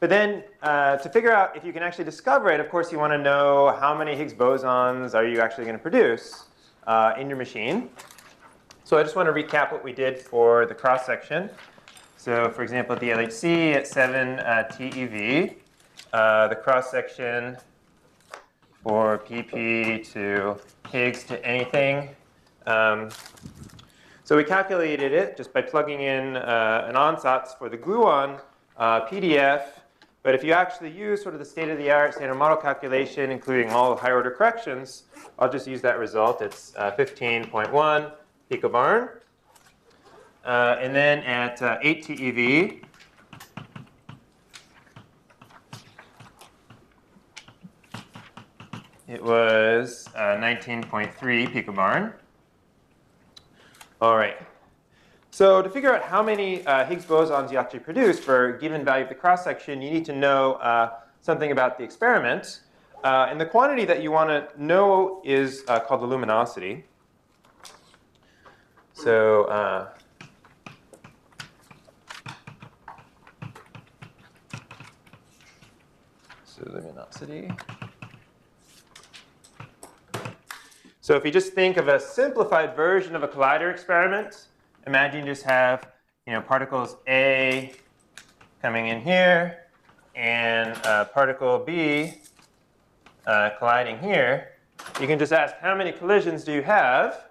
But then to figure out if you can actually discover it, of course, you want to know how many Higgs bosons are you actually going to produce in your machine. So I just want to recap what we did for the cross-section. So for example, at the LHC at 7 TeV, the cross-section for PP to Higgs to anything. So we calculated it just by plugging in an ansatz for the gluon PDF. But if you actually use sort of the state-of-the-art standard model calculation, including all the higher-order corrections, I'll just use that result. It's 15.1 picobarn. And then at 8 TeV, it was 19.3 picobarn. All right. So to figure out how many Higgs bosons you actually produce for a given value of the cross-section, you need to know something about the experiment. And the quantity that you want to know is called the luminosity. So luminosity. So if you just think of a simplified version of a collider experiment, imagine you just have particles A coming in here and particle B colliding here. You can just ask, how many collisions do you have?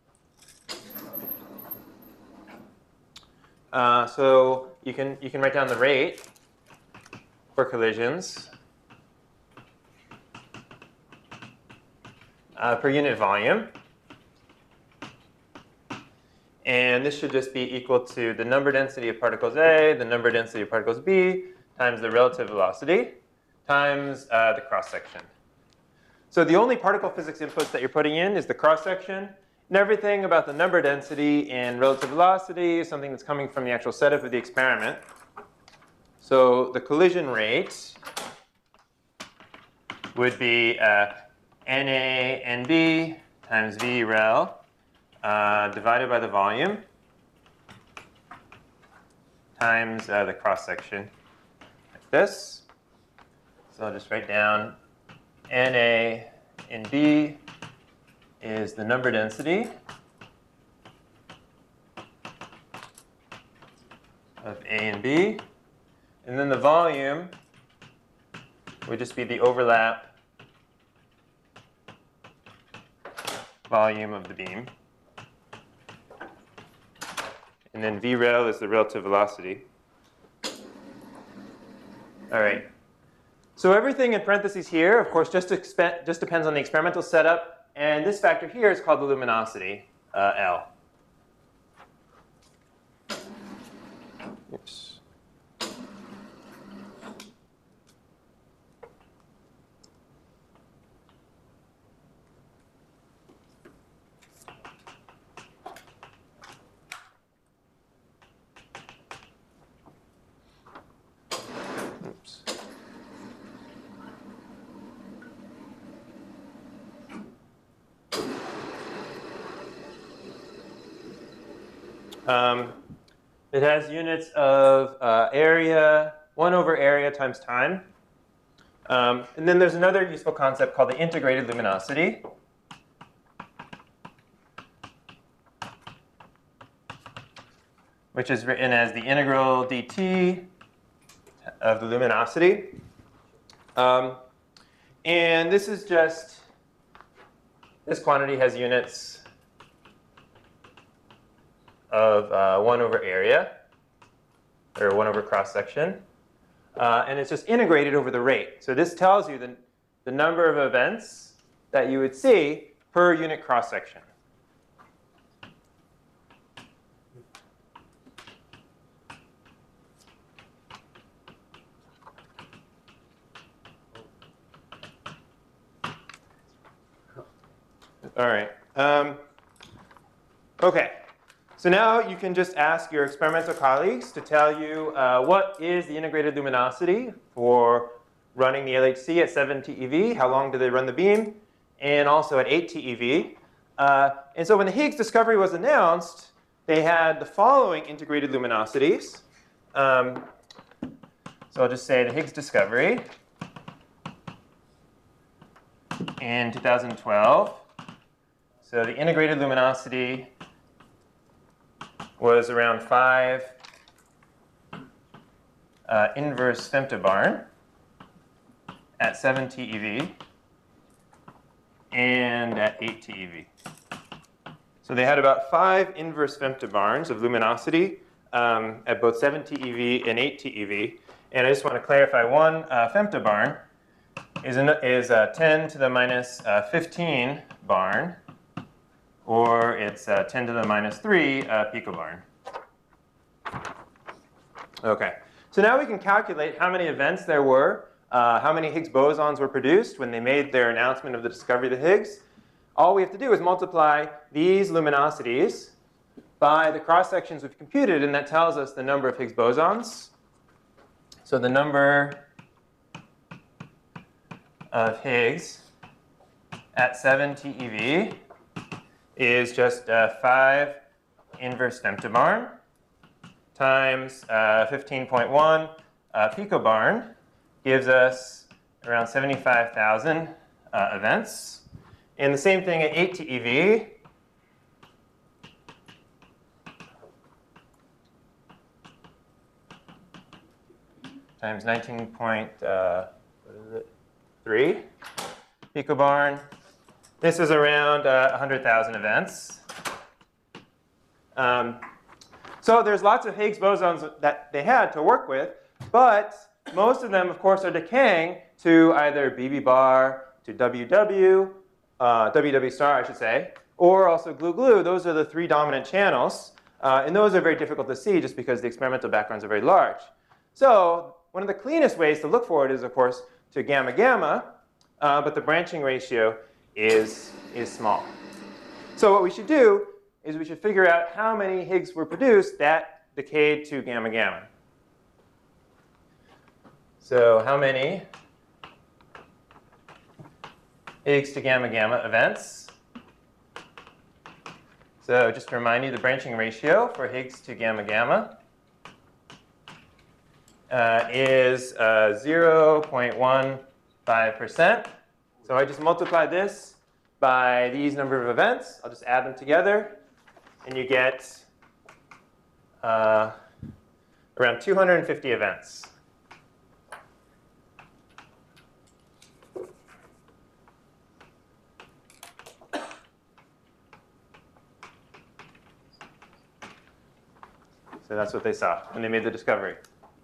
So you can write down the rate for collisions per unit volume. And this should just be equal to the number density of particles A, the number density of particles B, times the relative velocity, times the cross-section. So the only particle physics inputs that you're putting in is the cross-section. And everything about the number density and relative velocity is something that's coming from the actual setup of the experiment. So the collision rate would be NA/NB times V rel divided by the volume times the cross-section, like this. So I'll just write down NA/NB is the number density of A and B. And then the volume would just be the overlap volume of the beam. And then V rel is the relative velocity. All right. So everything in parentheses here, of course, just depends on the experimental setup. And this factor here is called the luminosity, L. Oops. It has units of area, 1 over area times time. And then there's another useful concept called the integrated luminosity. Which is written as the integral dt of the luminosity. And this is just, this quantity has units of 1 over area, or 1 over cross-section. And it's just integrated over the rate. So this tells you the number of events that you would see per unit cross-section. All right. OK. So now you can just ask your experimental colleagues to tell you what is the integrated luminosity for running the LHC at 7 TeV, how long do they run the beam, and also at 8 TeV. And so when the Higgs discovery was announced, they had the following integrated luminosities. So I'll just say the Higgs discovery in 2012. So the integrated luminosity was around 5 inverse femtobarn at 7 TeV and at 8 TeV. So they had about 5 inverse femtobarns of luminosity at both 7 TeV and 8 TeV. And I just want to clarify, one femtobarn is 10 to the minus 15 barn, or it's 10 to the minus 3 picobarn. Okay, so now we can calculate how many events there were, how many Higgs bosons were produced when they made their announcement of the discovery of the Higgs. All we have to do is multiply these luminosities by the cross-sections we've computed, and that tells us the number of Higgs bosons. So the number of Higgs at 7 TeV is just 5 inverse femtobarn times 15.1 picobarn gives us around 75,000 events. And the same thing at 8 TeV. Times 19.3 picobarn. This is around 100,000 events. So there's lots of Higgs bosons that they had to work with, but most of them, of course, are decaying to either BB bar, to WW, WW star, I should say, or also glue-glue. Those are the 3 dominant channels. And those are very difficult to see just because the experimental backgrounds are very large. So one of the cleanest ways to look for it is, of course, to gamma-gamma, but the branching ratio is small. So what we should do is we should figure out how many Higgs were produced that decayed to gamma-gamma. So how many Higgs to gamma-gamma events? So just to remind you, the branching ratio for Higgs to gamma-gamma is 0.15%. So I just multiply this by these number of events. I'll just add them together, and you get around 250 events. So that's what they saw when they made the discovery.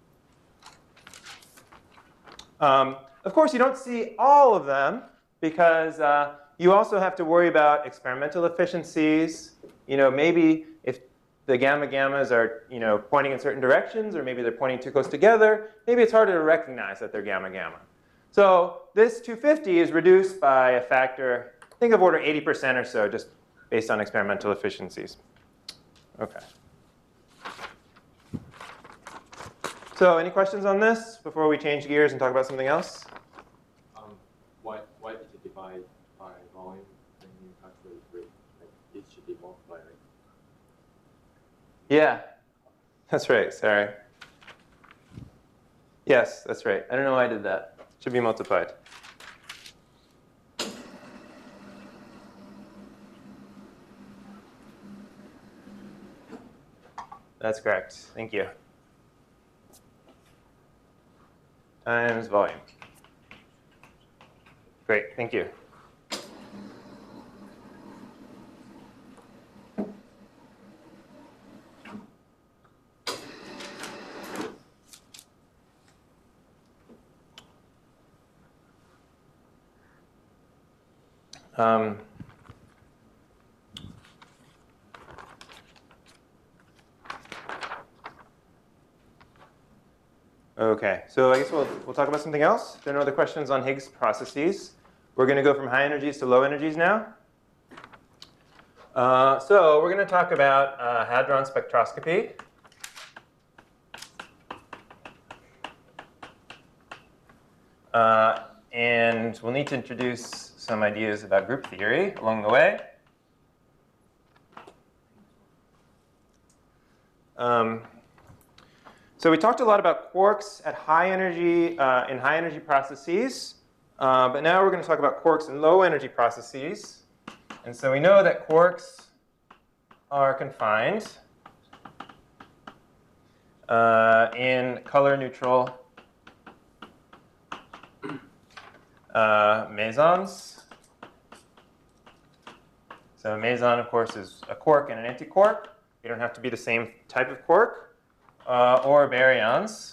Of course, you don't see all of them because you also have to worry about experimental efficiencies. Maybe if the gamma-gammas are pointing in certain directions, or maybe they're pointing too close together, maybe it's harder to recognize that they're gamma-gamma. So this 250 is reduced by a factor, think of order 80% or so, just based on experimental efficiencies. Okay. So any questions on this before we change gears and talk about something else? Why did you divide by volume when you calculate rate? Like it should be multiplied, right? Yeah, that's right. Sorry. Yes, that's right. I don't know why I did that. It should be multiplied. That's correct. Thank you. Times volume. Great, thank you. Okay, so I guess we'll talk about something else. If there are no other questions on Higgs processes, we're going to go from high energies to low energies now. So we're going to talk about hadron spectroscopy. And we'll need to introduce some ideas about group theory along the way. So we talked a lot about quarks at high energy, in high energy processes. But now we're going to talk about quarks in low energy processes. And so we know that quarks are confined in color neutral mesons. So a meson, of course, is a quark and an antiquark. They don't have to be the same type of quark. Or baryons.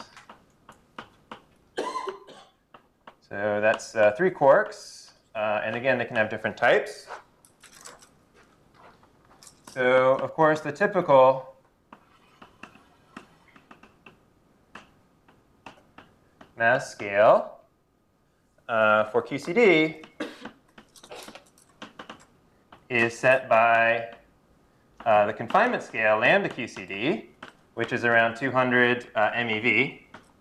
So that's 3 quarks. And again, they can have different types. So, of course, the typical mass scale for QCD is set by the confinement scale, lambda QCD, which is around 200 MeV.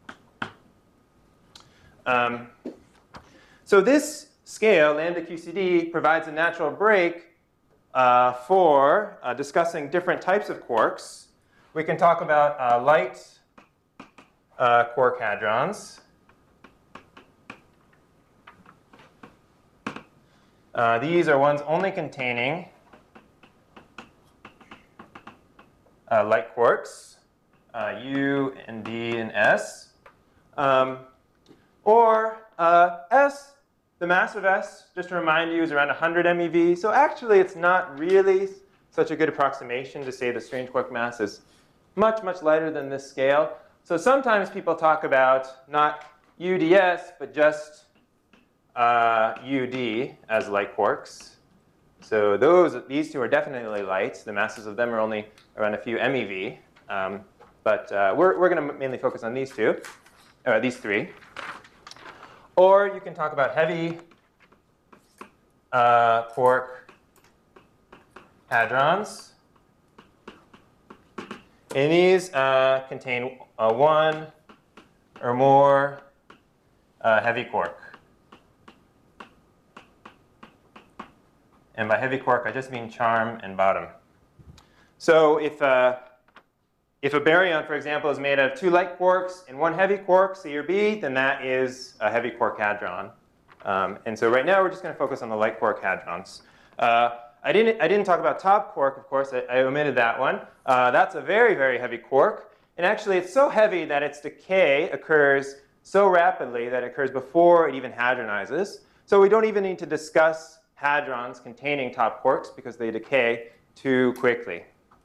So this scale, lambda QCD, provides a natural break for discussing different types of quarks. We can talk about light quark hadrons. These are ones only containing light quarks, U and D and S. Or S, the mass of S, just to remind you, is around 100 MeV. So actually, it's not really such a good approximation to say the strange quark mass is much, much lighter than this scale. So sometimes people talk about not UDS, but just UD as light quarks. So these two are definitely light. The masses of them are only around a few MeV. But we're going to mainly focus on these two, or these 3. Or you can talk about heavy quark hadrons. And these contain 1 or more heavy quark. And by heavy quark, I just mean charm and bottom. So if a baryon, for example, is made out of 2 light quarks and 1 heavy quark, C or B, then that is a heavy quark hadron. And so right now, we're just going to focus on the light quark hadrons. I didn't talk about top quark, of course. I omitted that one. That's a very, very heavy quark. And actually, it's so heavy that its decay occurs so rapidly that it occurs before it even hadronizes. So we don't even need to discuss hadrons containing top quarks because they decay too quickly.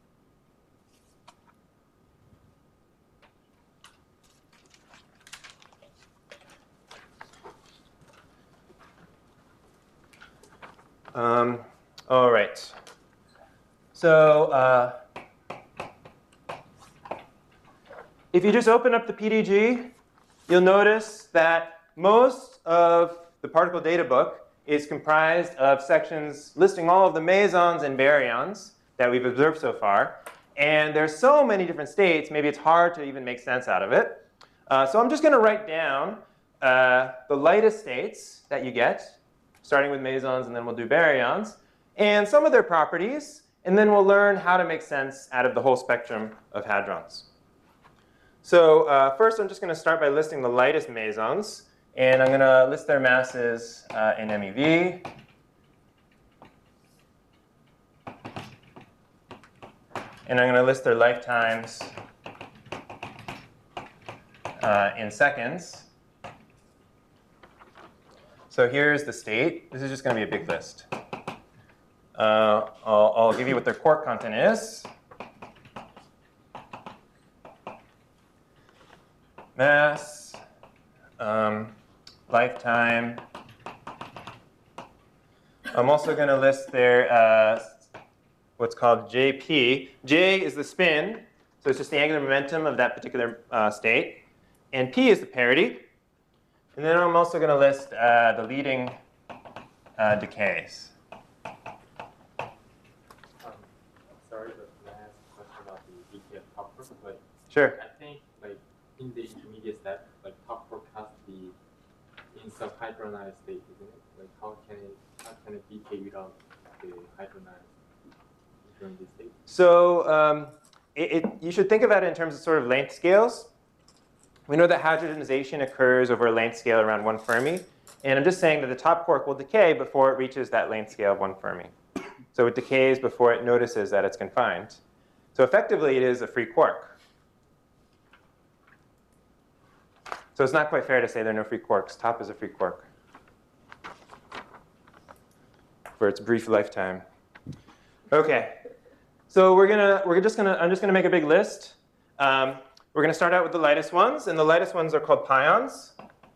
All right. So if you just open up the PDG, you'll notice that most of the particle data book is comprised of sections listing all of the mesons and baryons that we've observed so far. And there's so many different states, maybe it's hard to even make sense out of it. So I'm just going to write down the lightest states that you get, starting with mesons, and then we'll do baryons, and some of their properties, and then we'll learn how to make sense out of the whole spectrum of hadrons. So first, I'm just going to start by listing the lightest mesons, and I'm going to list their masses in MeV. And I'm going to list their lifetimes in seconds. So here's the state. This is just going to be a big list. I'll give you what their quark content is. Mass, lifetime. I'm also going to list their what's called JP. J is the spin, so it's just the angular momentum of that particular state. And P is the parity. And then I'm also going to list the leading decays. Sorry, but can I ask a question about the decay of top quark? Like, Sure. I think like in the intermediate step, like top quark has to be in some hydronized state, isn't it? Like how can it decay without the hydronized intermediate state? So you should think about it in terms of sort of length scales. we know that hydrogenization occurs over a length scale around 1 Fermi. And I'm just saying that the top quark will decay before it reaches that length scale of 1 Fermi. So it decays before it notices that it's confined. So effectively, it is a free quark. So it's not quite fair to say there are no free quarks. Top is a free quark for its brief lifetime. Okay. So I'm just gonna make a big list. We're gonna start out with the lightest ones, and the lightest ones are called pions.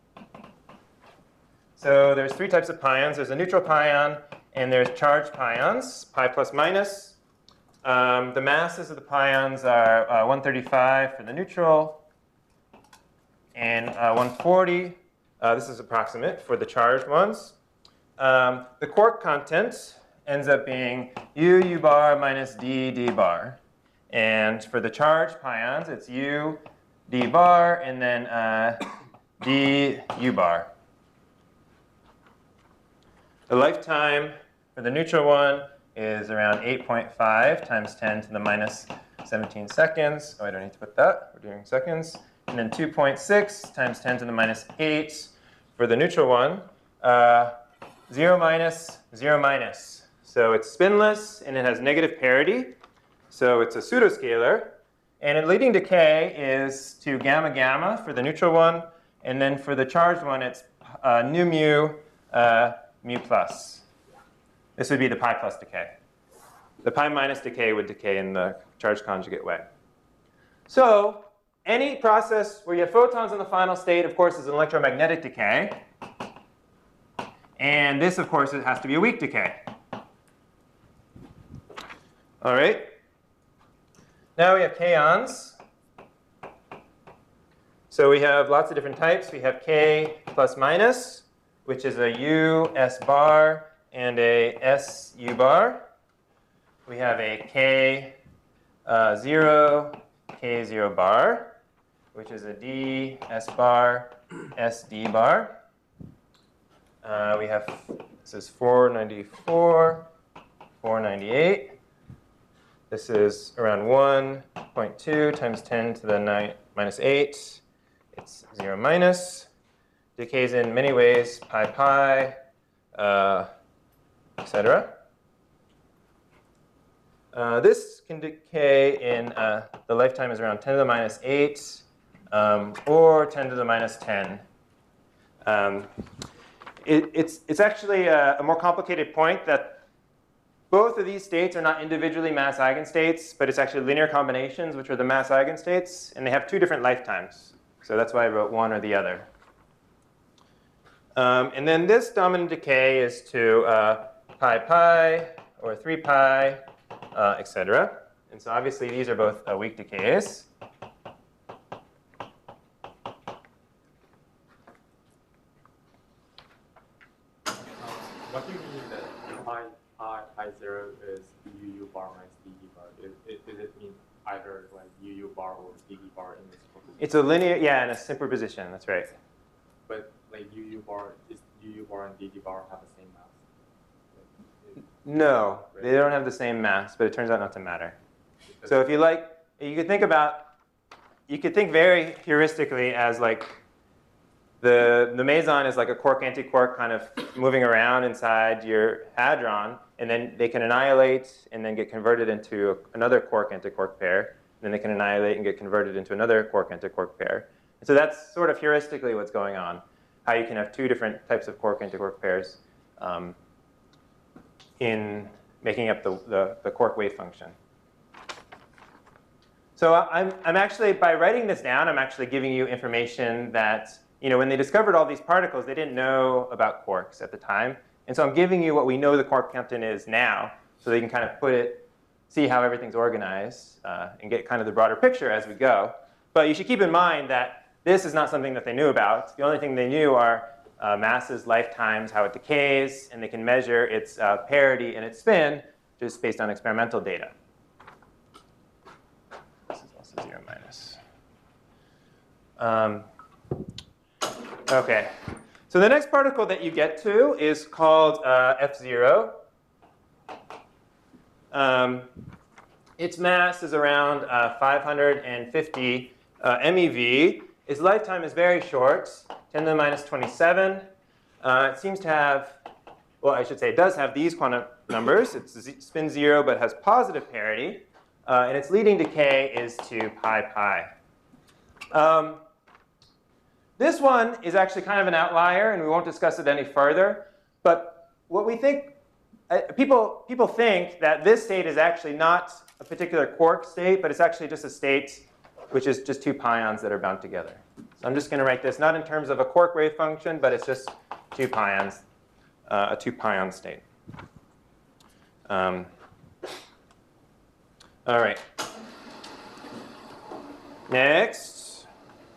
So there's 3 types of pions. There's a neutral pion, and there's charged pions, pi plus minus. The masses of the pions are 135 for the neutral, and 140. This is approximate for the charged ones. The quark content ends up being U bar minus D bar. And for the charged pions, it's U D bar and then D U bar. The lifetime for the neutral one is around 8.5 times 10 to the minus 17 seconds. Oh, I don't need to put that. We're doing seconds. And then 2.6 times 10 to the minus 8 for the neutral one. 0 minus, 0 minus. So it's spinless, and it has negative parity. So it's a pseudoscalar. And its leading decay is to gamma gamma for the neutral one. And then for the charged one, it's nu mu, mu plus. This would be the pi plus decay. The pi minus decay would decay in the charge conjugate way. So any process where you have photons in the final state, of course, is an electromagnetic decay. And this, of course, it has to be a weak decay. All right. Now we have kaons. So we have lots of different types. We have K plus minus, which is a U S bar and a S U bar. We have a K 0, K 0 bar, which is a D S bar, S D bar. We have, this is 494, 498. This is around 1.2 times 10 to the minus 8. It's 0 minus. Decays in many ways, pi pi, etc. This can decay in, the lifetime is around 10 to the minus 8 or 10 to the minus 10. It's actually a more complicated point that both of these states are not individually mass eigenstates, but it's actually linear combinations, which are the mass eigenstates, and they have 2 different lifetimes. So that's why I wrote one or the other. And then this dominant decay is to pi pi or 3 pi, etc. And so obviously these are both weak decays. What do you mean that pi 0 is UU bar minus DD bar? Does it mean either like UU bar or DD bar in this superposition? It's a linear, yeah, in a superposition, that's right. But like UU bar and DD bar have the same mass? No, they don't have the same mass, but it turns out not to matter. So if you like, you could think very heuristically as like the meson is like a quark-antiquark kind of moving around inside your hadron, and then they can annihilate and then get converted into another quark-antiquark pair. Then they can annihilate and get converted into another quark-antiquark pair. And so that's sort of heuristically what's going on, how you can have 2 different types of quark-antiquark pairs in making up the quark wave function. So I'm actually, by writing this down, I'm actually giving you information that, when they discovered all these particles, they didn't know about quarks at the time. And so I'm giving you what we know the quark content is now, so they can kind of see how everything's organized and get kind of the broader picture as we go. But you should keep in mind that this is not something that they knew about. The only thing they knew are masses, lifetimes, how it decays, and they can measure its parity and its spin just based on experimental data. This is also 0 minus. OK. So the next particle that you get to is called F0. Its mass is around 550 MeV. its lifetime is very short, 10 to the minus 27. It seems to have, well, I should say it does have these quantum numbers. It's spin 0 but has positive parity. And its leading decay is to pi pi. This one is actually kind of an outlier, and we won't discuss it any further. But what we think, people think that this state is actually not a particular quark state, but it's actually just a state which is just two pions that are bound together. So I'm just going to write this not in terms of a quark wave function, but it's just two pions, a two-pion state. All right. Next.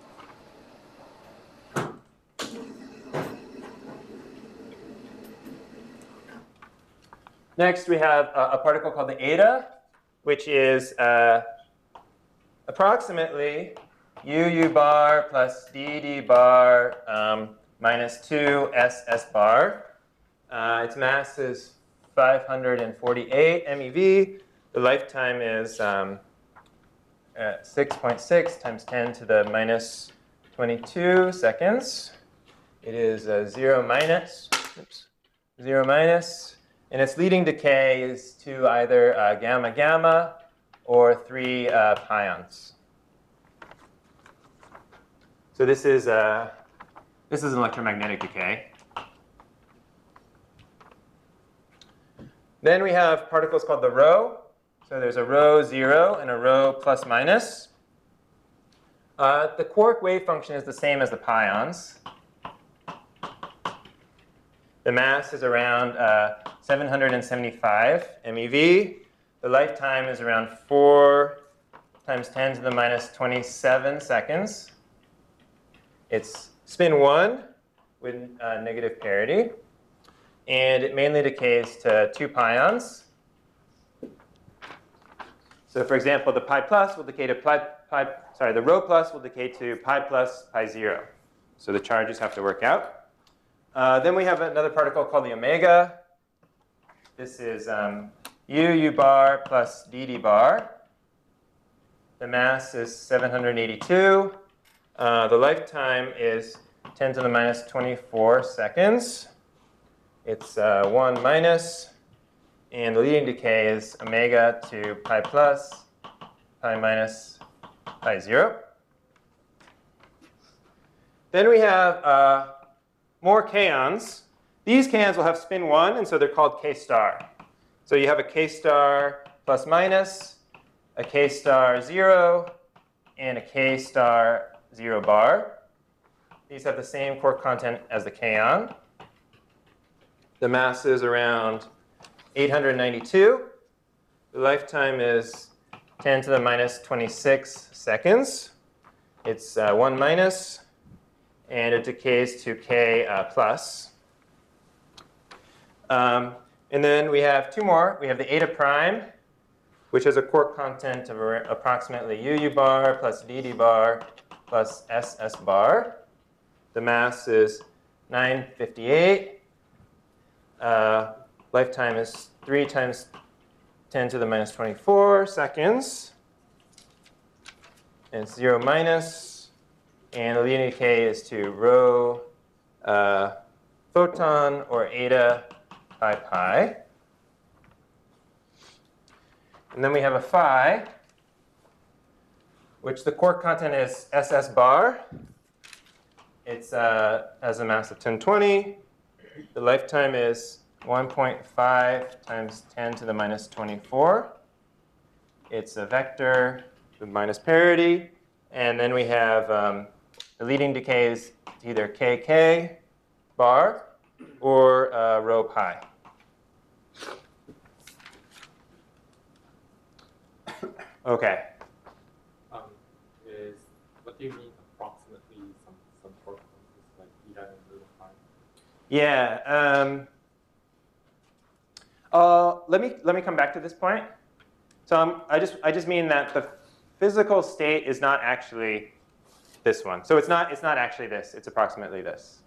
Next, we have a particle called the eta, which is approximately UU bar plus DD bar minus 2 SS bar. Its mass is 548 MeV. The lifetime is 6.6 times 10 to the minus 22 seconds. It is 0 minus, and its leading decay is to either gamma gamma or 3 pions. So this is an electromagnetic decay. Then we have particles called the rho. So there's a rho 0 and a rho plus minus. The quark wave function is the same as the pions. The mass is around 775 MeV. The lifetime is around 4 times 10 to the minus 27 seconds. It's spin 1 with negative parity. And it mainly decays to 2 pions. So for example, the pi plus will decay to the rho plus will decay to pi plus pi 0. So the charges have to work out. Then we have another particle called the omega. This is UU bar plus DD bar. The mass is 782. The lifetime is 10 to the minus 24 seconds. It's 1 minus. And the leading decay is omega to pi plus, pi minus, pi 0. Then we have more kaons. These kaons will have spin 1, and so they're called k star. So you have a k star plus minus, a k star 0, and a k star 0 bar. These have the same quark content as the kaon. The mass is around 892. The lifetime is 10 to the minus 26 seconds. It's 1 minus, and it decays to k plus. And then we have two more. We have the eta prime, which has a quark content of approximately UU bar plus DD bar plus SS bar. The mass is 958. Lifetime is 3 times 10 to the minus 24 seconds. And it's 0 minus. And the leading decay is to rho photon or eta pi pi. And then we have a phi, which the quark content is SS bar. It's has a mass of 1020. The lifetime is 1.5 times 10 to the minus 24. It's a vector with minus parity. And then we have the leading decay is either kk bar or rho pi. OK. What do you mean approximately some quark constants like eta and rho pi? Yeah. Let me come back to this point. So I just mean that the physical state is not actually this one. So it's not actually this. It's approximately this.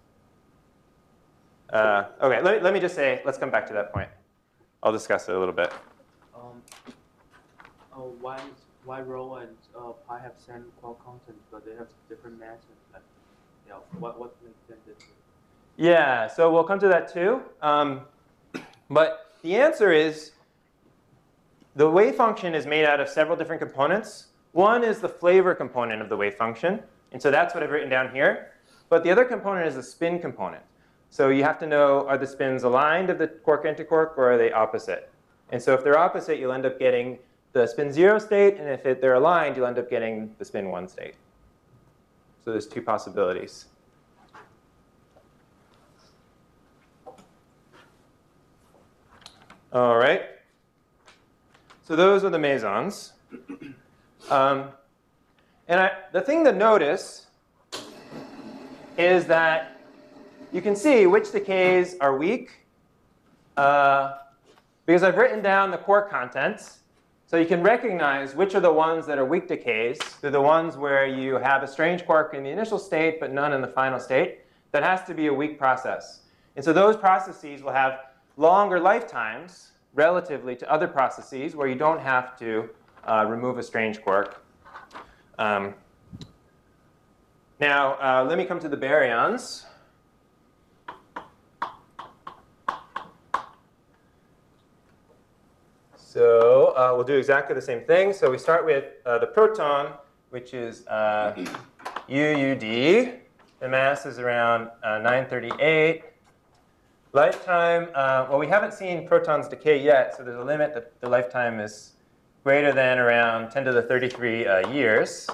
OK. Let me just say. Let's come back to that point. I'll discuss it a little bit. Why is why rho and pi have same quark content, but they have different mass? Like, yeah, what makes them different? Yeah, so we'll come to that too. But the answer is the wave function is made out of several different components. One is the flavor component of the wave function. And so that's what I've written down here. But the other component is the spin component. So you have to know, are the spins aligned of the quark-antiquark, or are they opposite? And so if they're opposite, you'll end up getting the spin 0 state. And if they're aligned, you'll end up getting the spin 1 state. So there's two possibilities. All right. So those are the mesons. The thing to notice is that you can see which decays are weak because I've written down the quark contents. So you can recognize which are the ones that are weak decays. They're the ones where you have a strange quark in the initial state but none in the final state. That has to be a weak process. And so those processes will have longer lifetimes relatively to other processes where you don't have to remove a strange quark. Now, let me come to the baryons. So we'll do exactly the same thing. So we start with the proton, which is UUD. The mass is around 938. Lifetime, well, we haven't seen protons decay yet, so there's a limit that the lifetime is greater than around 10 to the 33 years.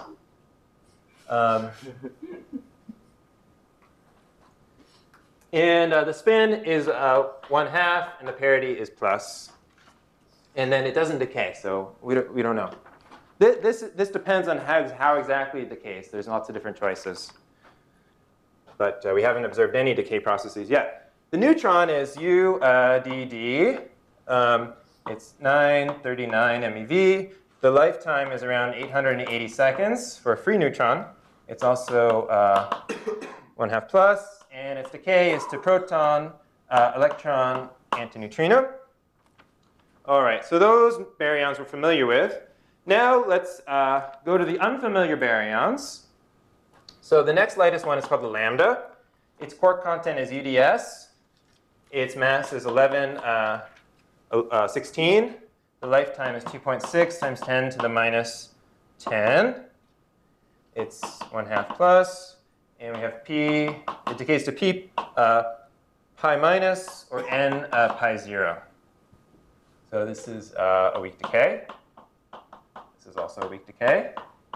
And the spin is 1/2, and the parity is plus. And then it doesn't decay, so we don't know. This depends on how exactly it decays. There's lots of different choices. But we haven't observed any decay processes yet. The neutron is UDD. It's 939 MeV. The lifetime is around 880 seconds for a free neutron. It's also 1/2 plus, and its decay is to proton, electron, and to neutrino. All right, so those baryons we're familiar with. Now let's go to the unfamiliar baryons. So the next lightest one is called the lambda. Its quark content is UDS. Its mass is 1116. The lifetime is 2.6 times 10 to the minus 10. It's 1/2 plus. And we have P. It decays to P pi minus or N pi 0. So this is a weak decay. This is also a weak decay.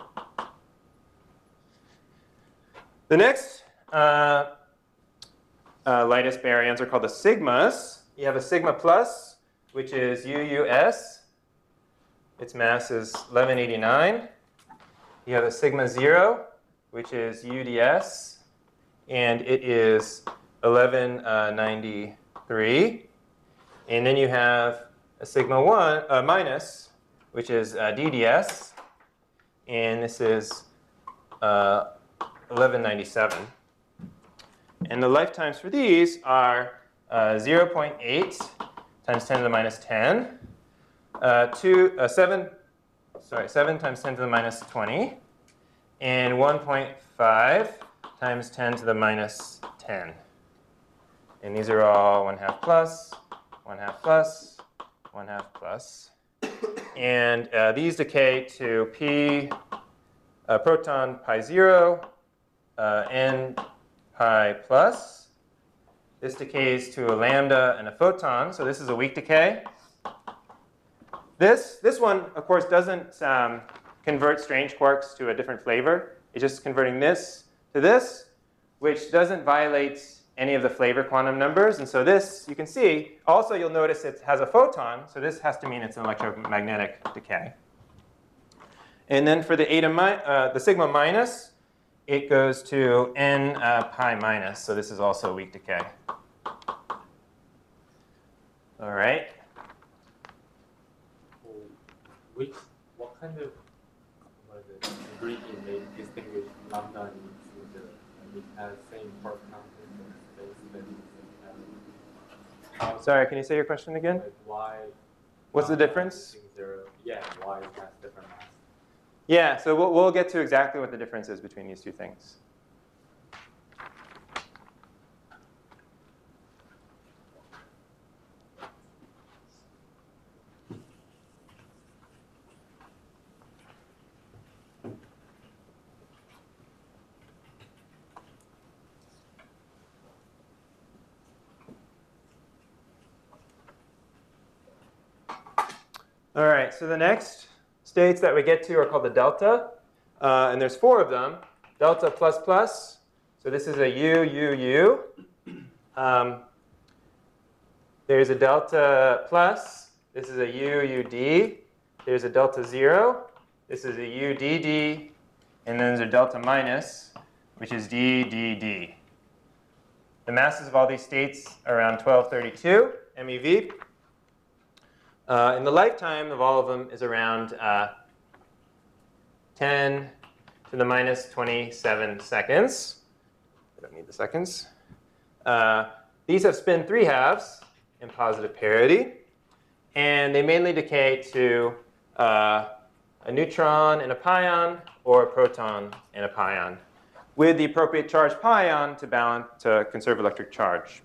The next lightest baryons are called the sigmas. You have a sigma plus, which is UUS. Its mass is 1189. You have a sigma 0, which is UDS, and it is 1193. And then you have a sigma 1 minus, which is DDS, and this is 1197. And the lifetimes for these are 0.8 times 10 to the minus 10, 7 times 10 to the minus 20, and 1.5 times 10 to the minus 10. And these are all 1/2 plus, 1/2 plus, 1/2 plus. And these decay to P proton pi 0, N pi plus. This decays to a lambda and a photon, so this is a weak decay. This one, of course, doesn't convert strange quarks to a different flavor. It's just converting this to this, which doesn't violate any of the flavor quantum numbers. And so this, you can see, also you'll notice it has a photon, so this has to mean it's an electromagnetic decay. And then for the sigma minus, it goes to N pi minus, so this is also a weak decay. All right. What kind of ingredient may distinguish lambda and cylinder? And it has same quark content and space that Sorry, can you say your question again? Like why? What's the difference? Yeah, why it has different mass? Yeah, so we'll get to exactly what the difference is between these two things. All right, so the next states that we get to are called the delta. And there's 4 of them. Delta plus plus. So this is a U, U, U. There's a delta plus. This is a U, U, D. There's a delta 0. This is a U, D, D. And then there's a delta minus, which is D, D, D. The masses of all these states are around 1232 MeV. And the lifetime of all of them is around 10 to the minus 27 seconds. I don't need the seconds. These have spin 3/2 in positive parity. And they mainly decay to a neutron and a pion, or a proton and a pion, with the appropriate charge pion to conserve electric charge.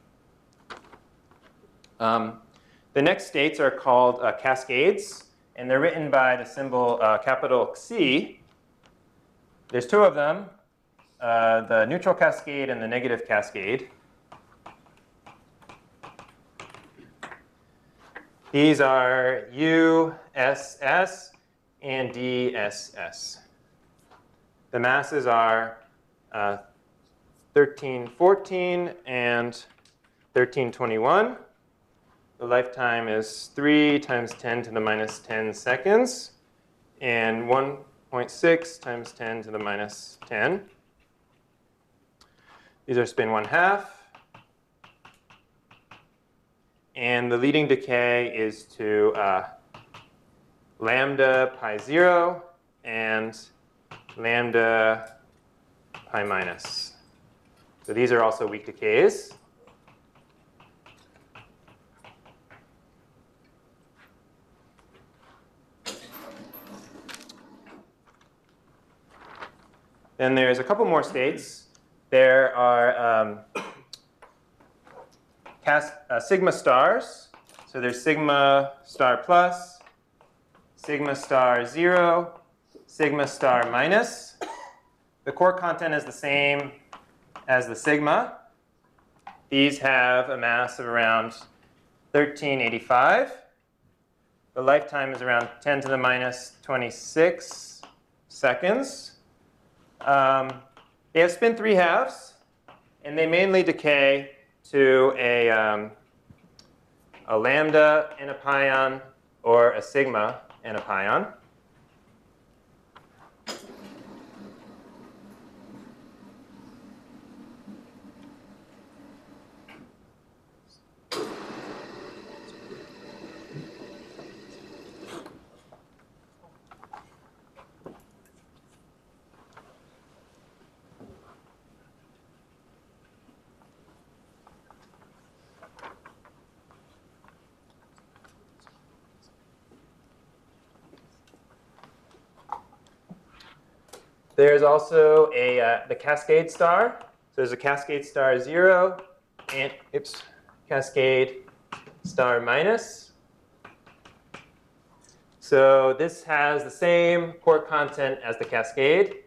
The next states are called cascades, and they're written by the symbol capital Xi. There's 2 of them, the neutral cascade and the negative cascade. These are USS and DSS. The masses are 1314 and 1321. The lifetime is 3 times 10 to the minus 10 seconds, and 1.6 times 10 to the minus 10. These are spin 1/2. And the leading decay is to lambda pi 0 and lambda pi minus. So these are also weak decays. Then there's a couple more states. There are sigma stars. So there's sigma star plus, sigma star 0, sigma star minus. The core content is the same as the sigma. These have a mass of around 1385. The lifetime is around 10 to the minus 26 seconds. They have spin 3/2, and they mainly decay to a lambda and a pion, or a sigma and a pion. There's also the cascade star. So there's a cascade star 0 and cascade star minus. So this has the same core content as the cascade,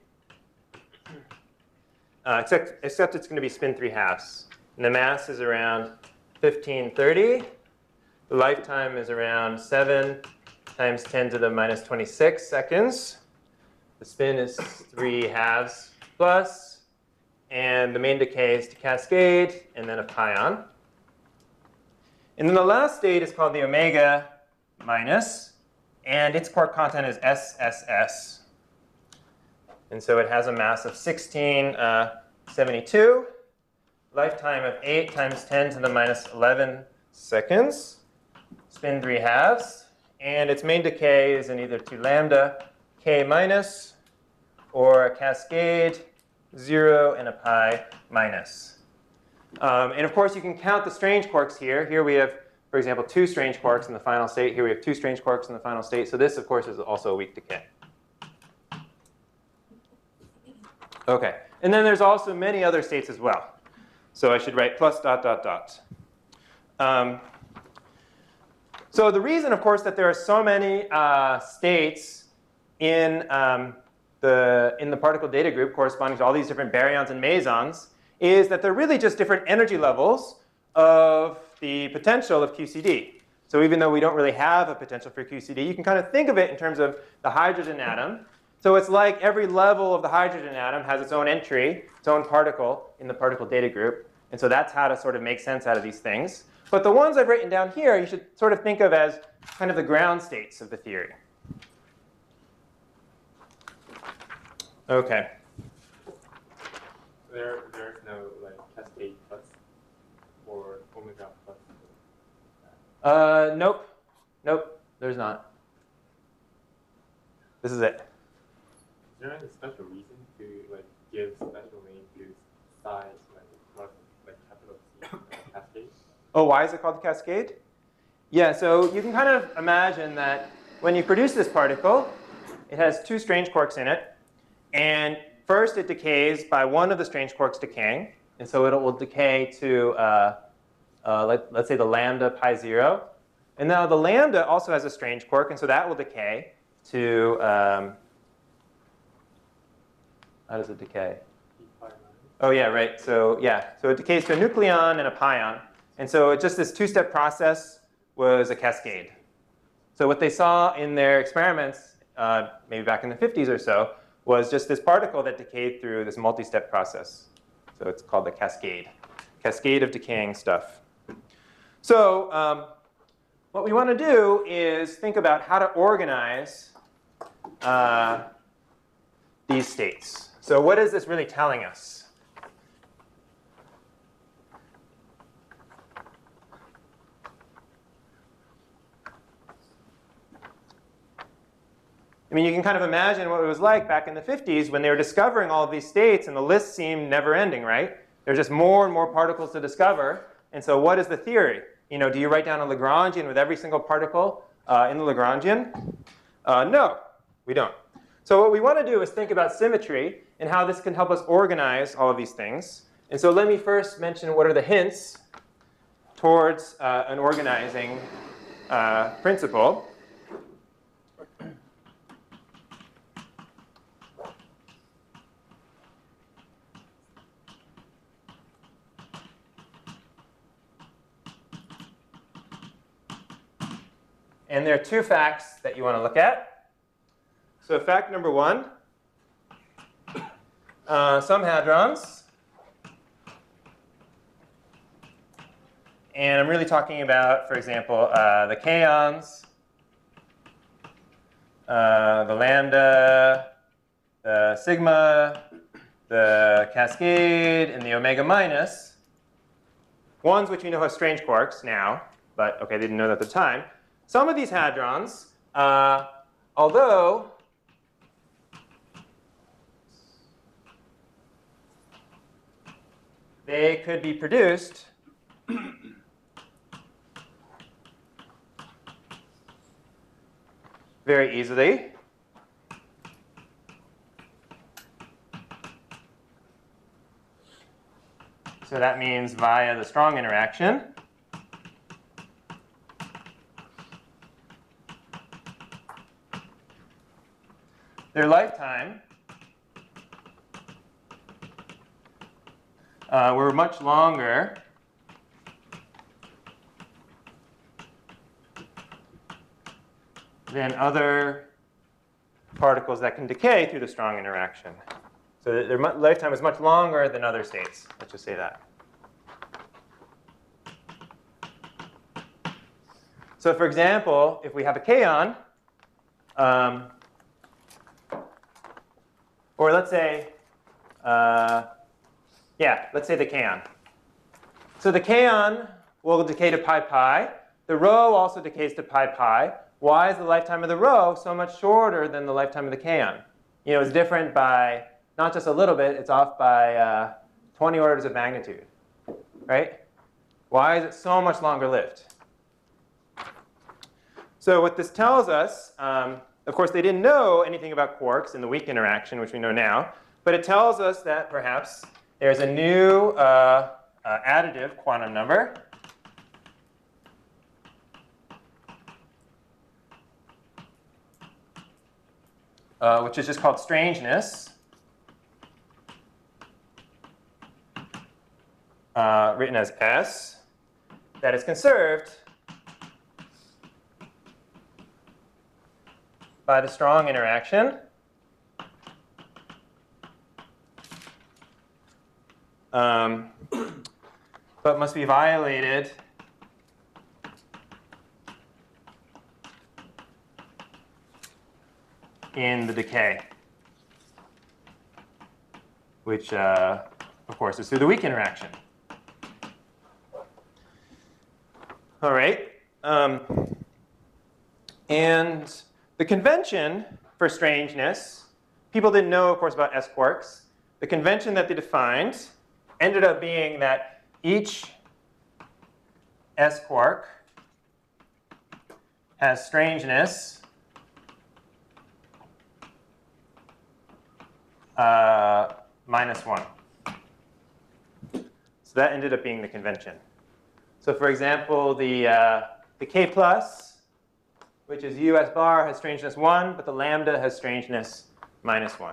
except it's going to be spin 3/2. And the mass is around 1530. The lifetime is around 7 times 10 to the minus 26 seconds. The spin is 3/2 plus, and the main decay is to cascade, and then a pion. And then the last state is called the omega minus, and its core content is SSS. And so it has a mass of 1672, lifetime of 8 times 10 to the minus 11 seconds, spin 3/2, and its main decay is in either to lambda K minus, or a cascade 0 and a pi minus. And of course, you can count the strange quarks here. Here we have, for example, 2 strange quarks in the final state. Here we have 2 strange quarks in the final state. So this, of course, is also a weak decay. Okay, and then there's also many other states as well. So I should write plus dot dot dot. So the reason, of course, that there are so many states in the particle data group corresponding to all these different baryons and mesons is that they're really just different energy levels of the potential of QCD. So even though we don't really have a potential for QCD, you can kind of think of it in terms of the hydrogen atom. So it's like every level of the hydrogen atom has its own entry, its own particle in the particle data group. And so that's how to sort of make sense out of these things. But the ones I've written down here, you should sort of think of as kind of the ground states of the theory. Okay. There's no like cascade plus or omega plus. Nope. Nope, there's not. This is it. Is there any special reason to like give special name to size like capital C cascade? Oh, why is it called the cascade? Yeah, so you can kind of imagine that when you produce this particle, it has two strange quarks in it. And first it decays by one of the strange quarks decaying. And so it will decay to, let's say, the lambda pi 0. And now the lambda also has a strange quark, and so that will decay to, how does it decay? Oh, yeah, right. So yeah, so it decays to a nucleon and a pion. And so just this two-step process was a cascade. So what they saw in their experiments, maybe back in the 50s or so, was just this particle that decayed through this multi-step process. So it's called the cascade. Cascade of decaying stuff. So what we want to do is think about how to organize these states. So what is this really telling us? I mean, you can kind of imagine what it was like back in the 50s when they were discovering all of these states, and the list seemed never-ending, right? There's just more and more particles to discover. And so what is the theory? You know, do you write down a Lagrangian with every single particle in the Lagrangian? No, we don't. So what we want to do is think about symmetry and how this can help us organize all of these things. And so let me first mention what are the hints towards an organizing principle. And there are two facts that you want to look at. So fact number one, some hadrons, and I'm really talking about, for example, the kaons, the lambda, the sigma, the cascade, and the omega minus, ones which we know have strange quarks now, but okay, they didn't know that at the time. Some of these hadrons, although they could be produced very easily. So that means via the strong interaction. Their lifetime were much longer than other particles that can decay through the strong interaction. So their lifetime is much longer than other states. Let's just say that. So for example, if we have a kaon, or let's say, let's say the kaon. So the kaon will decay to pi pi. The rho also decays to pi pi. Why is the lifetime of the rho so much shorter than the lifetime of the kaon? You know, it's different by not just a little bit, it's off by 20 orders of magnitude, right? Why is it so much longer lived? So what this tells us, of course, they didn't know anything about quarks in the weak interaction, which we know now. But it tells us that perhaps there's a new additive quantum number which is just called strangeness, written as S, that is conserved by the strong interaction but must be violated in the decay, which, of course, is through the weak interaction. All right. And the convention for strangeness, people didn't know, of course, about S quarks. The convention that they defined ended up being that each S quark has strangeness -1. So that ended up being the convention. So for example, the K plus, which is US bar, has strangeness 1, but the lambda has strangeness -1.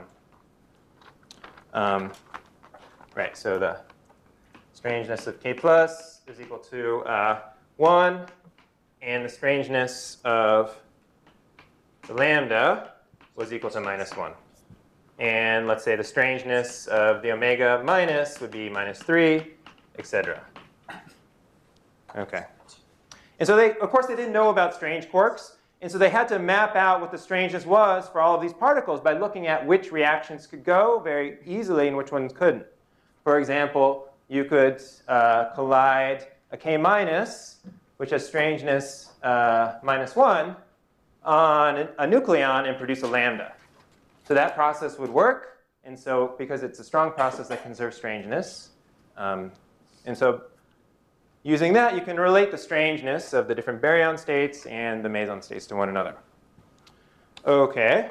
Right, so the strangeness of K plus is equal to 1, and the strangeness of the lambda was equal to -1. And let's say the strangeness of the omega minus would be -3, etc. Okay. And so of course, they didn't know about strange quarks. And so they had to map out what the strangeness was for all of these particles by looking at which reactions could go very easily and which ones couldn't. For example, you could collide a K minus, which has strangeness -1, on a nucleon and produce a lambda. So that process would work. And so because it's a strong process that conserves strangeness. And so using that, you can relate the strangeness of the different baryon states and the meson states to one another. OK.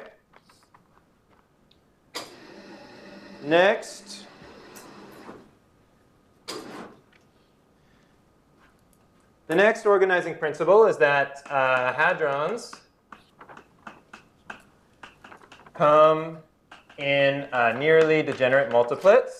Next. The next organizing principle is that hadrons come in nearly degenerate multiplets.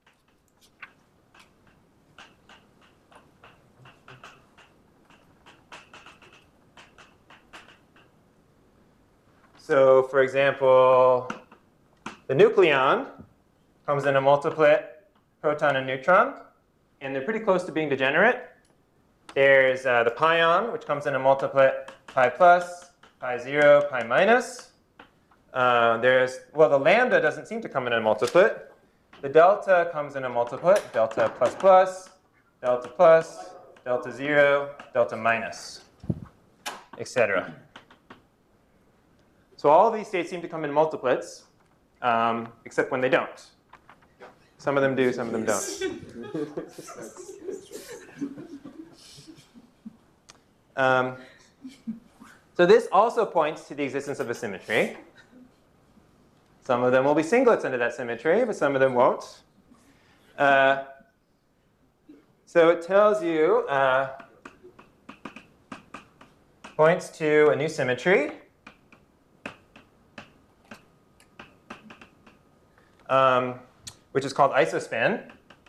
So for example, the nucleon comes in a multiplet proton and neutron, and they're pretty close to being degenerate. There's the pion, which comes in a multiplet pi plus, pi 0, pi minus. The lambda doesn't seem to come in a multiplet. The delta comes in a multiplet, delta plus plus, delta 0, delta minus, etc. So all of these states seem to come in multiplets, except when they don't. Some of them do, some of them don't. So this also points to the existence of a symmetry. Some of them will be singlets under that symmetry, but some of them won't. So it tells you, points to a new symmetry. Which is called isospin.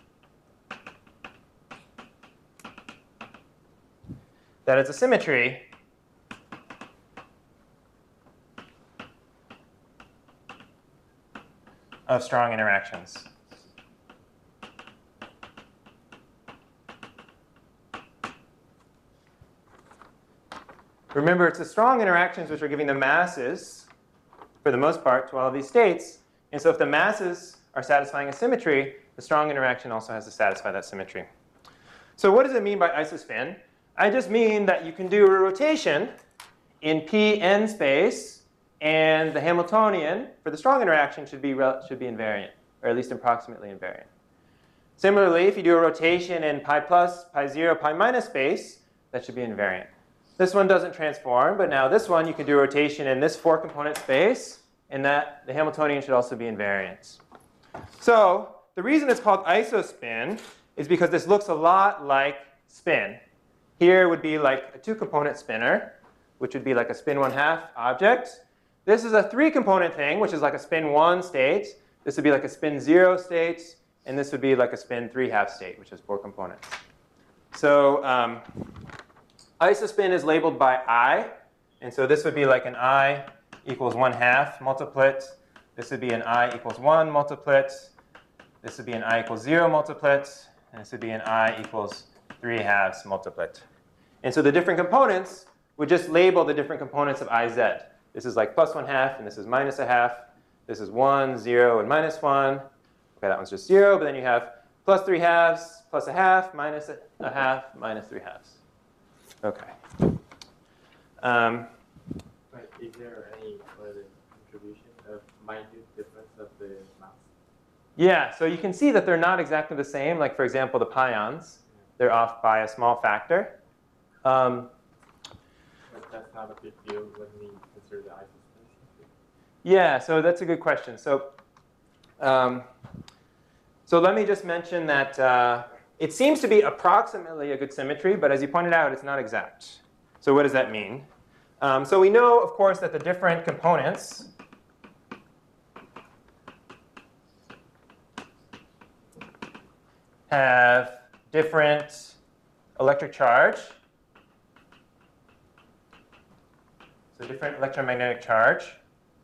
That is a symmetry of strong interactions. Remember, it's the strong interactions which are giving the masses, for the most part, to all of these states. And so if the masses are satisfying a symmetry, the strong interaction also has to satisfy that symmetry. So what does it mean by isospin? I just mean that you can do a rotation in Pn space, and the Hamiltonian for the strong interaction should be invariant, or at least approximately invariant. Similarly, if you do a rotation in pi plus, pi 0, pi minus space, that should be invariant. This one doesn't transform, but now this one, you can do a rotation in this 4-component space, and that the Hamiltonian should also be invariant. So the reason it's called isospin is because this looks a lot like spin. Here would be like a 2-component spinner, which would be like a spin 1/2 object. This is a 3-component thing, which is like a spin 1 state. This would be like a spin 0 state. And this would be like a spin 3/2 state, which is 4 components. So isospin is labeled by I. And so this would be like an I equals 1/2 multiplet. This would be an I equals 1 multiplet. This would be an I equals 0 multiplet. And this would be an I equals 3/2 multiplet. And so the different components would just label the different components of IZ. This is like plus 1/2, and this is minus 1/2. This is 1, 0, and minus 1. Okay, that one's just 0. But then you have plus 3/2, plus 1/2, minus 1/2, minus 3/2. Okay. But is there any further contribution of minute difference of the mass? Yeah, so you can see that they're not exactly the same. Like, for example, the pions. They're off by a small factor. But that's not a big deal when we consider the isospin. Yeah, so that's a good question. So let me just mention that it seems to be approximately a good symmetry, but as you pointed out, it's not exact. So what does that mean? So we know, of course, that the different components have different electric charge. So different electromagnetic charge.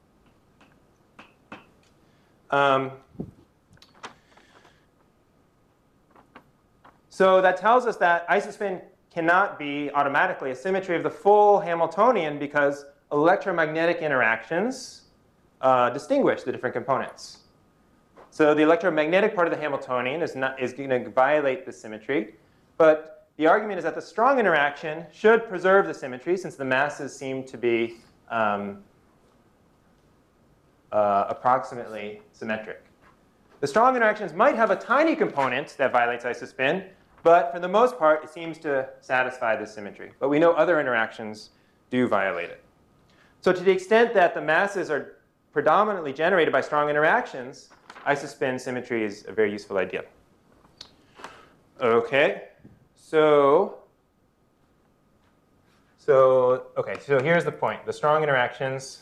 So that tells us that isospin cannot be automatically a symmetry of the full Hamiltonian because electromagnetic interactions distinguish the different components. So the electromagnetic part of the Hamiltonian is going to violate the symmetry. But the argument is that the strong interaction should preserve the symmetry since the masses seem to be approximately symmetric. The strong interactions might have a tiny component that violates isospin, but for the most part, it seems to satisfy this symmetry. But we know other interactions do violate it. So to the extent that the masses are predominantly generated by strong interactions, isospin symmetry is a very useful idea. Okay, so here's the point. The strong interactions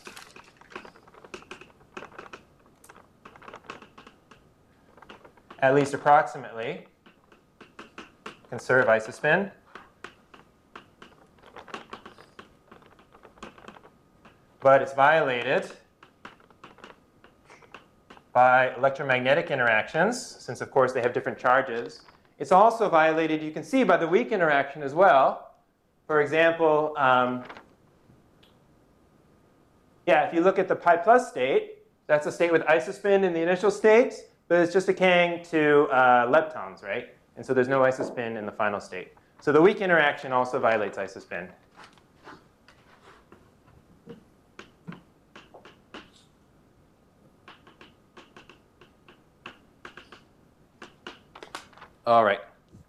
at least approximately conserve isospin. But it's violated by electromagnetic interactions, since of course they have different charges. It's also violated, you can see, by the weak interaction as well. For example, if you look at the pi plus state, that's a state with isospin in the initial state, but it's just decaying to leptons, right? And so there's no isospin in the final state. So the weak interaction also violates isospin. All right.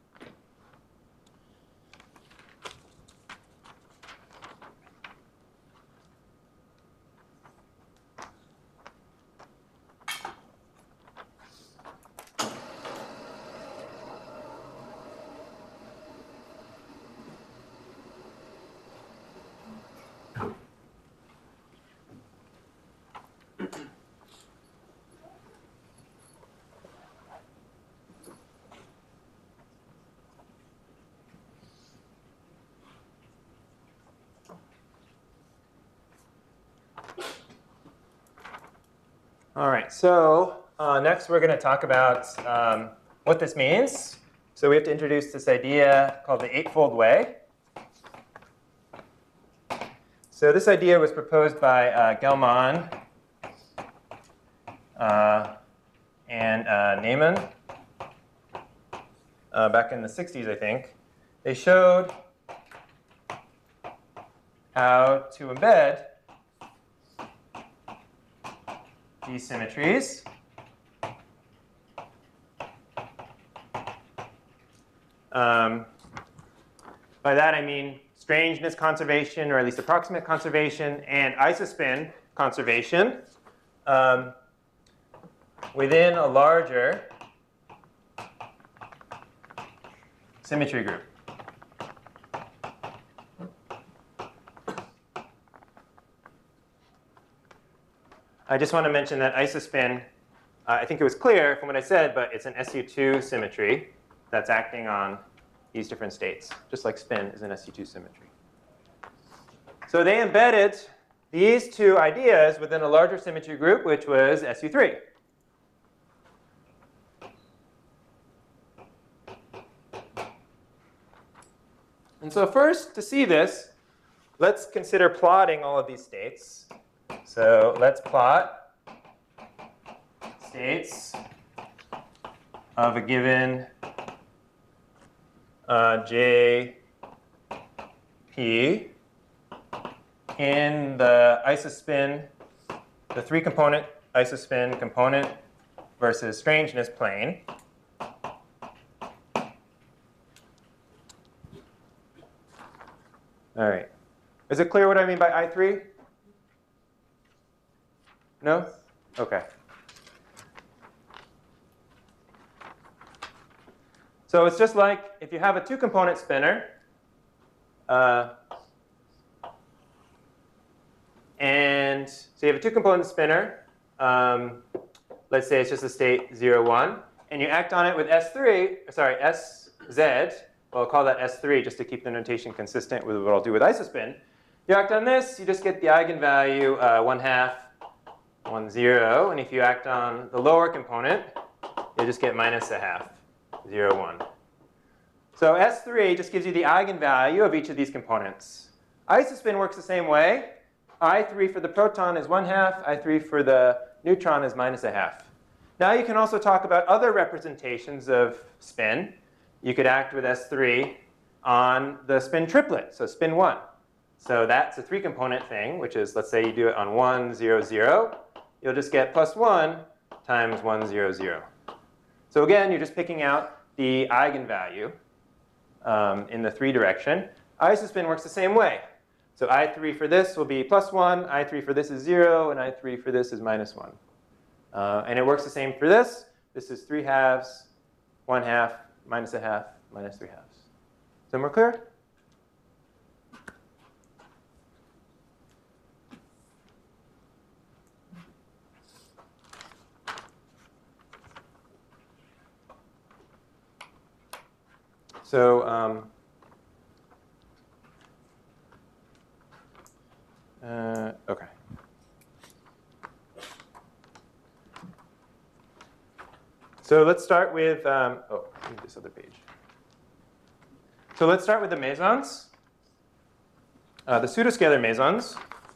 All right, so next we're going to talk about what this means. So we have to introduce this idea called the eightfold way. So this idea was proposed by Gell-Mann and Neyman back in the 60s, I think. They showed how to embed these symmetries by that I mean strangeness conservation, or at least approximate conservation, and isospin conservation. When within a larger symmetry group. I just want to mention that isospin, I think it was clear from what I said, but it's an SU2 symmetry that's acting on these different states, just like spin is an SU2 symmetry. So they embedded these two ideas within a larger symmetry group, which was SU3. And so first, to see this, let's consider plotting all of these states. So let's plot states of a given J P in the isospin, the three-component isospin component versus strangeness plane. All right. Is it clear what I mean by I3? No? OK. So it's just like if you have a two-component spinner, and so you have a two-component spinner. Let's say it's just a state 0, 1. And you act on it with S3, sorry, SZ. Well, I'll call that S3 just to keep the notation consistent with what I'll do with isospin. You act on this, you just get the eigenvalue 1/2, 1, 0. And if you act on the lower component, you just get -1/2, 0, 1. So S3 just gives you the eigenvalue of each of these components. Isospin works the same way. I3 for the proton is 1/2. I3 for the neutron is -1/2. Now you can also talk about other representations of spin. You could act with S3 on the spin triplet, so spin 1. So that's a three-component thing, which is, let's say you do it on 1, 0, 0. You'll just get +1 times 1, 0, 0. So again, you're just picking out the eigenvalue in the 3 direction. Isospin works the same way. So I3 for this will be +1, I3 for this is 0, and I3 for this is -1. And it works the same for this. This is 3/2, 1/2, -1/2, -3/2. So more clear? So OK. So let's start with, oh, I need this other page. So let's start with the mesons, the pseudoscalar mesons.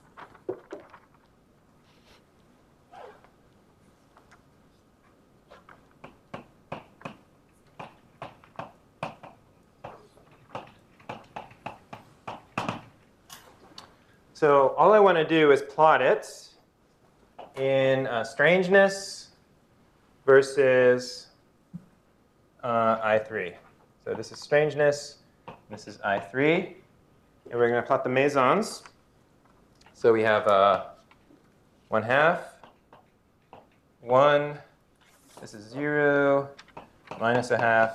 So all I want to do is plot it in strangeness versus I3. So this is strangeness, this is I3. And we're going to plot the mesons. So we have 1/2, 1, this is 0, -1/2,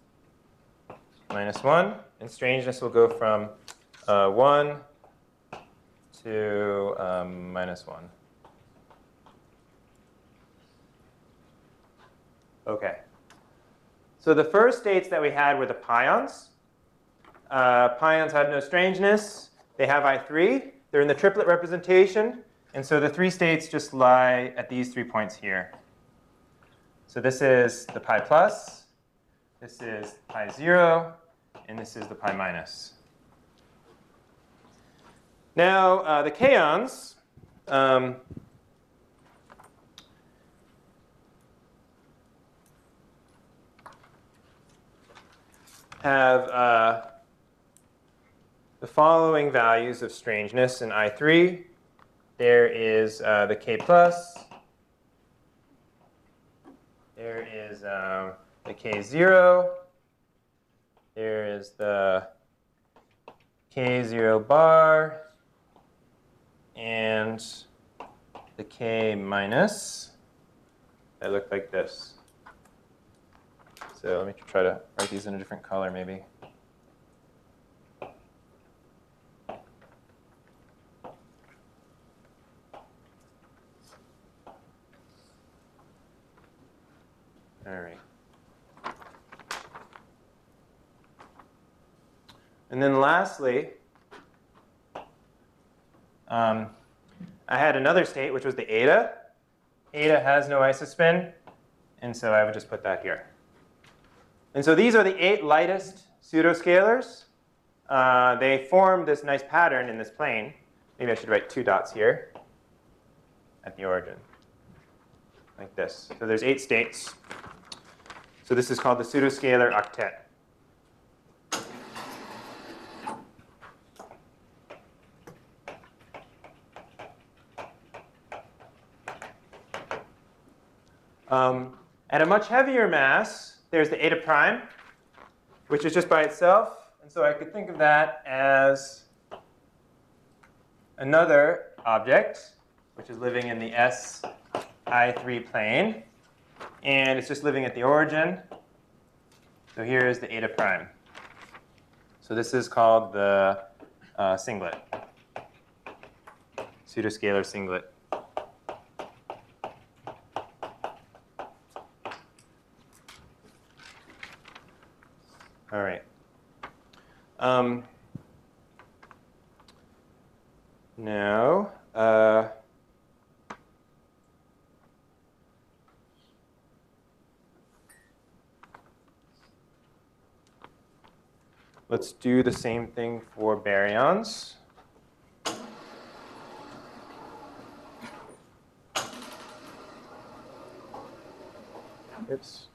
-1. And strangeness will go from 1 to -1. OK. So the first states that we had were the pions. Pions had no strangeness. They have I3. They're in the triplet representation. And so the 3 states just lie at these 3 points here. So this is the pi plus, this is pi 0, and this is the pi minus. Now, the kaons, have the following values of strangeness in I3. There is the k plus. There is the k0. There is the k0 bar. And the k minus. that look like this. So let me try to write these in a different color maybe. All right. And then lastly, I had another state, which was the eta. Eta has no isospin, and so I would just put that here. And so these are the 8 lightest pseudoscalars. They form this nice pattern in this plane. Maybe I should write 2 dots here at the origin, like this. So there's 8 states. So this is called the pseudoscalar octet. At a much heavier mass, there's the eta prime, which is just by itself. And so I could think of that as another object, which is living in the SI3 plane. And it's just living at the origin. So here is the eta prime. So this is called the singlet, pseudoscalar singlet. All right. Now, let's do the same thing for baryons. Oops.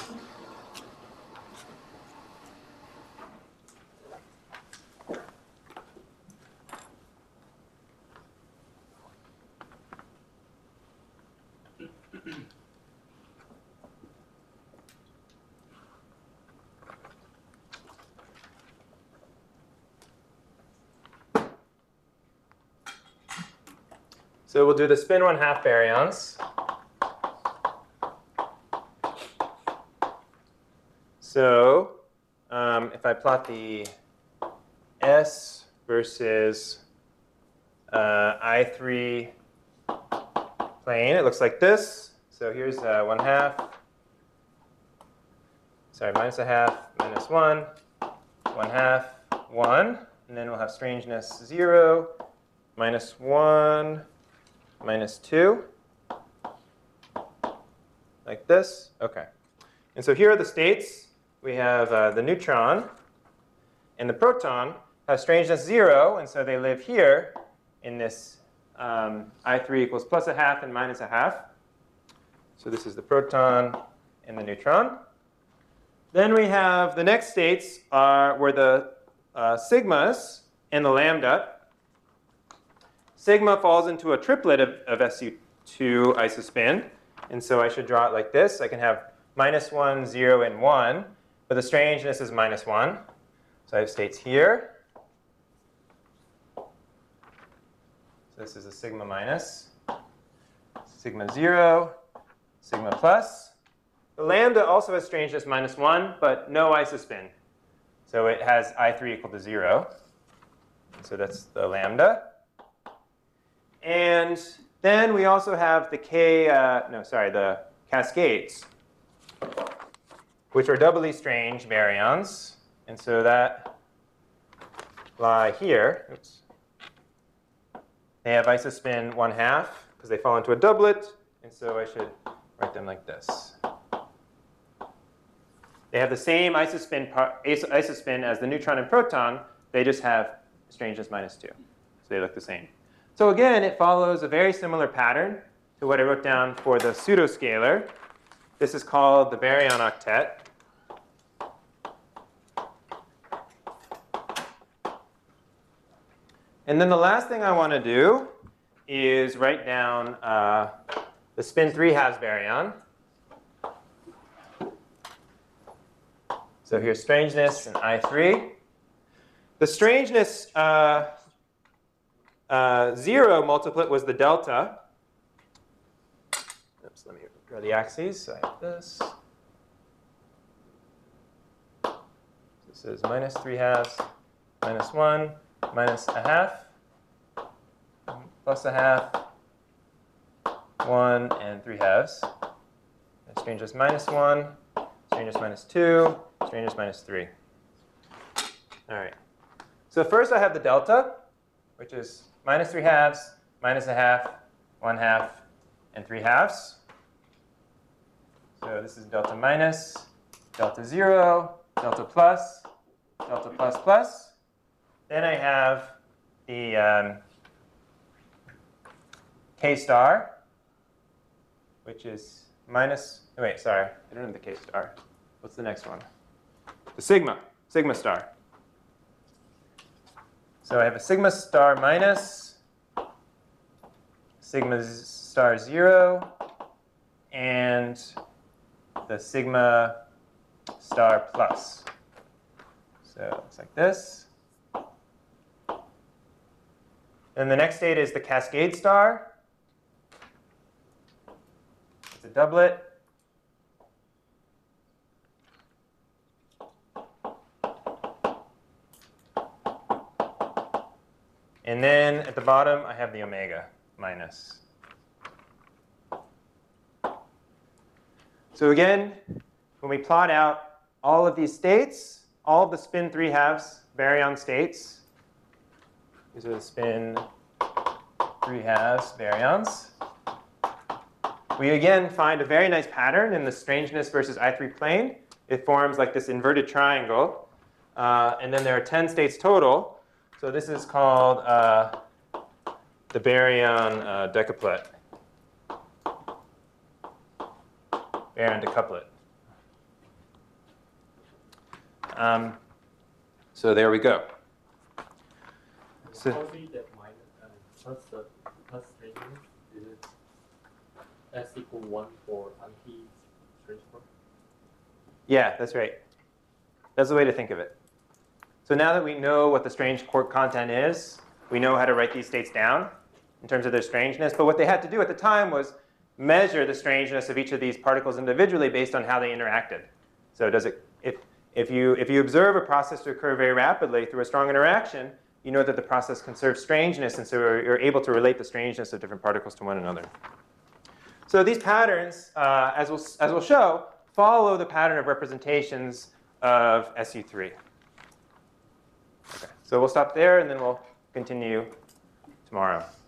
So we'll do the spin 1/2 baryons. So if I plot the S versus I3 plane, it looks like this. So here's 1/2. Sorry, minus 1/2, minus 1, 1/2, 1. And then we'll have strangeness 0, minus 1, minus 2, like this. OK. And so here are the states. We have the neutron and the proton have strangeness 0. And so they live here in this I3 equals plus 1/2 and minus 1/2. So this is the proton and the neutron. Then we have the next states were the sigmas and the lambda. Sigma falls into a triplet of SU2 isospin. And so I should draw it like this. I can have minus 1, 0, and 1. But the strangeness is minus 1. So I have states here. So this is a sigma minus, sigma 0, sigma plus. The lambda also has strangeness minus 1, but no isospin. So it has I3 equal to 0. So that's the lambda. And then we also have the the cascades, which are doubly strange baryons. And so that lie here. Oops. They have isospin 1/2 because they fall into a doublet. And so I should write them like this. They have the same isospin as the neutron and proton. They just have strangeness minus 2. So they look the same. So again, it follows a very similar pattern to what I wrote down for the pseudoscalar. This is called the baryon octet. And then the last thing I want to do is write down the spin 3/2 baryon. So here's strangeness and I3. The strangeness 0 multiplet was the delta. Oops, let me draw the axes. So I have this. This is minus 3/2, minus 1, minus 1/2, plus 1/2, 1, and 3/2. Strangeness minus 1, strangeness minus 2, strangeness minus 3. All right. So first I have the delta, which is minus 3/2, minus 1/2, 1/2, and 3/2. So this is delta minus, delta 0, delta plus, delta plus plus. Then I have the k star, which is minus, wait, sorry, I don't have the k star. What's the next one? The sigma star. So I have a sigma star minus, sigma star 0, and the sigma star plus. So it looks like this. And the next state is the cascade star. It's a doublet. And then at the bottom, I have the omega minus. So again, when we plot out all of these states, all of the spin 3/2 baryon states, these are the spin 3/2 baryons, we again find a very nice pattern in the strangeness versus I3 plane. It forms like this inverted triangle. And then there are 10 states total. So this is called the baryon decuplet. Baryon decouplet. So there we go. So, How do you get minus plus strangeness? Is it s equal 1 for anti-strange form? yeah, that's right. That's the way to think of it. So now that we know what the strange quark content is, we know how to write these states down in terms of their strangeness. But what they had to do at the time was measure the strangeness of each of these particles individually based on how they interacted. So does it, if you observe a process to occur very rapidly through a strong interaction, you know that the process conserves strangeness, and so you're able to relate the strangeness of different particles to one another. So these patterns, as we'll show, follow the pattern of representations of SU3. Okay, so we'll stop there, and then we'll continue tomorrow.